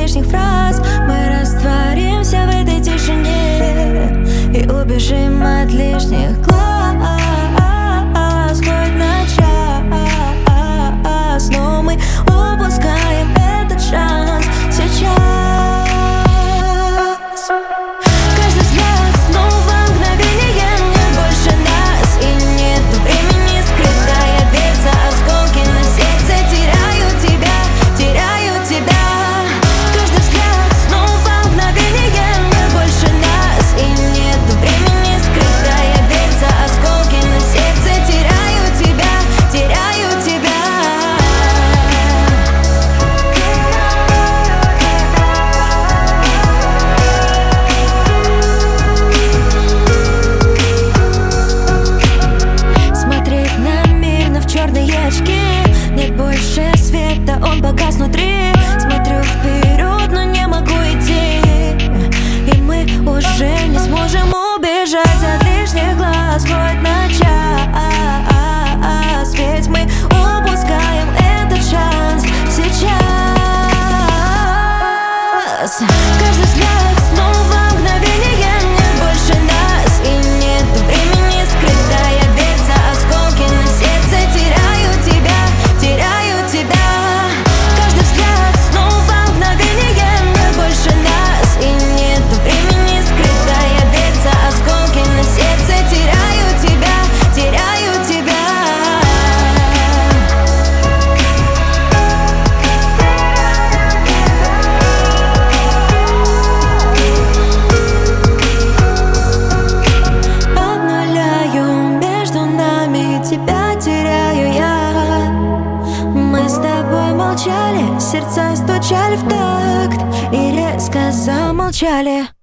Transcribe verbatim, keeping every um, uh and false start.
лишних фраз. Мы растворимся в этой тишине и убежим от лишних глаз. Хоть на час, но мы упускаем этот шанс сейчас. Каждый взгляд снова мгновение, нет больше нас и нет времени. Скрытая дверь за осколки на сердце. Теряю тебя, теряю тебя. Каждый взгляд снова мгновение, нет больше нас и нет времени. Скрытая дверь за осколки на сердце. Теряю тебя, теряю тебя. Смотреть на мир, но в черные очки. Нет больше света, он погас внутри. Смотрю вперед, но не могу идти. И мы уже не сможем убежать от лишних глаз. Хоть на час, ведь мы упускаем этот шанс сейчас. Каждый взгляд снова мгновение, нет больше нас и нет времени. Скрытая дверь за осколки на сердце. Теряю тебя, теряю тебя. Каждый взгляд снова мгновение, нет больше нас и нет времени. Скрытая дверь за осколки на сердце. Теряю тебя, теряю тебя. Обнуляю между нами, тебя теряю я. Мы с тобой молчали, сердца стучали в такт и резко замолчали.